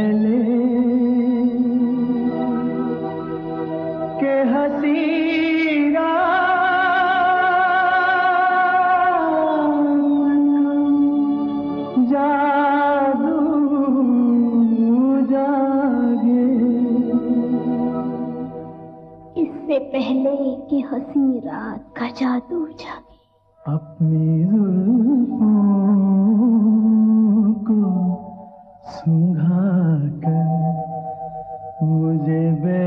पहले के हंसी जादू जागे, इससे पहले कि हंसी रात का जादू जागे, अपनी जुल्फों को सुंघा कर मुझे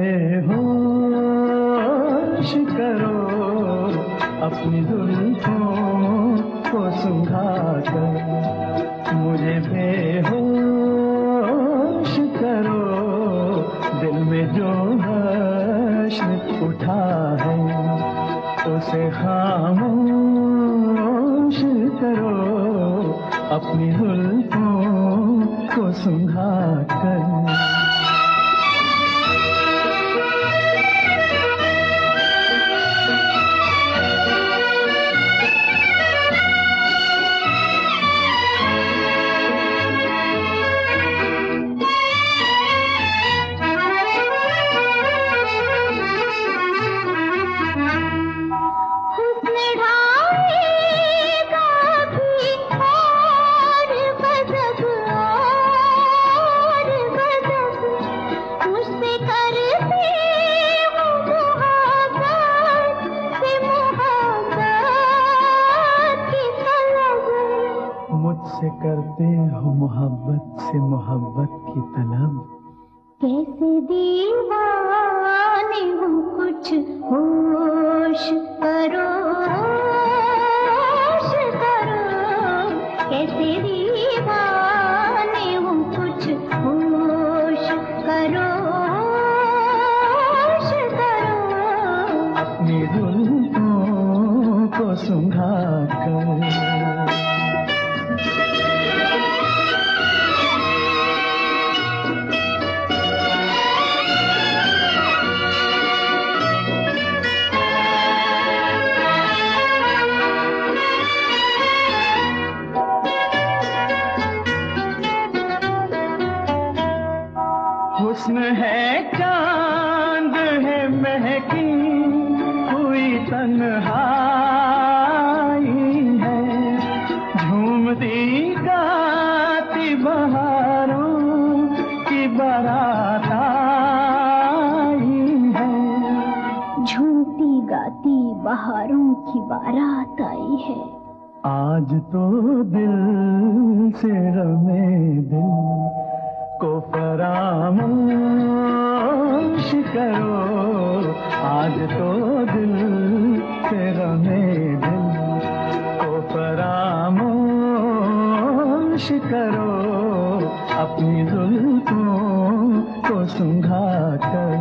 बेहोश करो, अपनी जुल्फों को सुंघा कर मुझे बेहोश करो, दिल में जो हश्र उठा है उसे खामोश करो, अपनी जुल्फों को सुंघा कर। मुझसे करते हो मोहब्बत से मोहब्बत की तलब, कैसे दीवाने हो कुछ होश करो, होश करो, कैसे दीवाने हो कुछ होश करो, होश करो, अपनी जुल्फों को सुंघा कर। हुस्न है चांद है महकी हुई तन्हाई है, झूमती गाती बहारों की बारात आई है, झूमती गाती बहारों की बारात आई है। आज तो दिल से रमे दिल को फरामोश करो, आज तो दिल से रमे दिल को फरामोश करो, अपनी जुल्फों को सुंघा कर।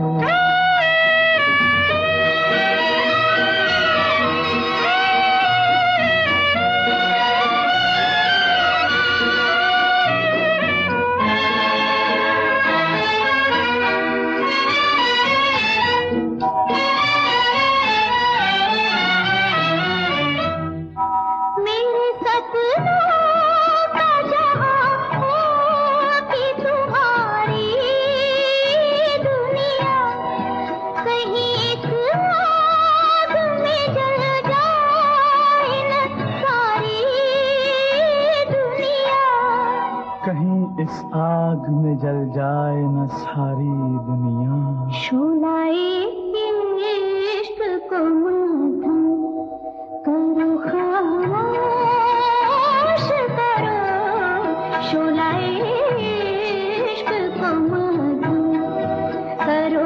कहीं इस आग में जल जाए न सारी दुनिया, शोलाए इश्क को मध्यम करो, खामोश करो, शोलाए इश्क को मध्यम करो,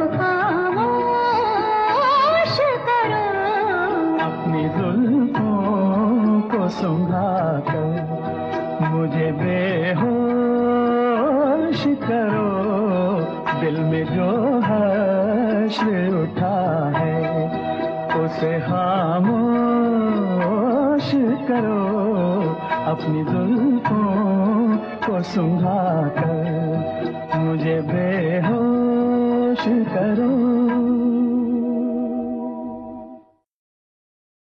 खामोश करो, अपनी जुल्फों को सुंघा कर मुझे बेहोश करो, दिल में जो हश्र उठा है उसे खामोश करो, अपनी जुल्फों को सुंघा कर मुझे बेहोश करो।